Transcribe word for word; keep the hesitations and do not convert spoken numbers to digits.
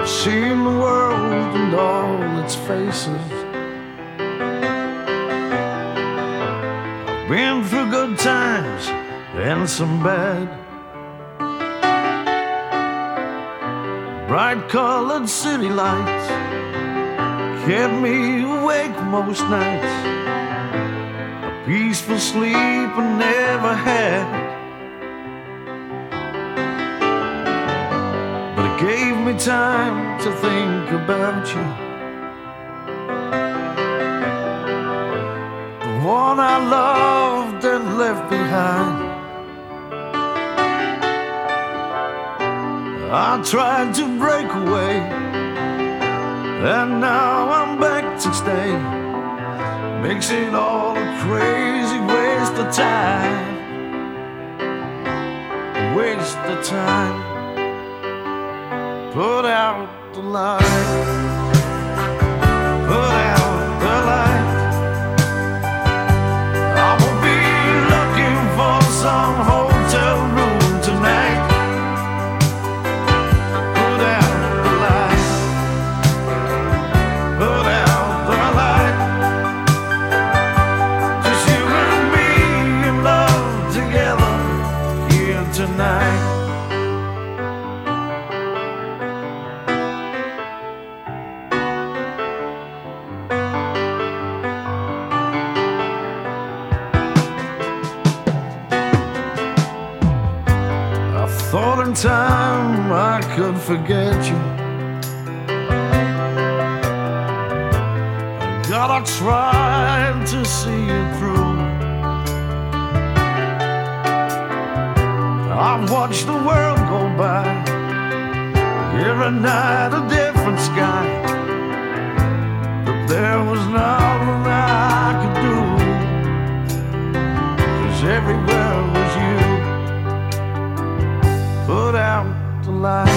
I've seen the world and all its faces. I've been through good times and some bad. Bright colored city lights kept me awake most nights. A peaceful sleep I never had, but it gave me time to think about you, the one I loved and left behind. I tried to break away, and now I'm back to stay. Makes it all a crazy waste of time. Waste of time. Put out the light. Put out the light. I will be looking for some hotel room tonight. Thought in time I could forget you. God, I tried to see it through. I've watched the world go by, every night a different sky, but there was nothing I could do, 'cause everywhere was you. Put out the light.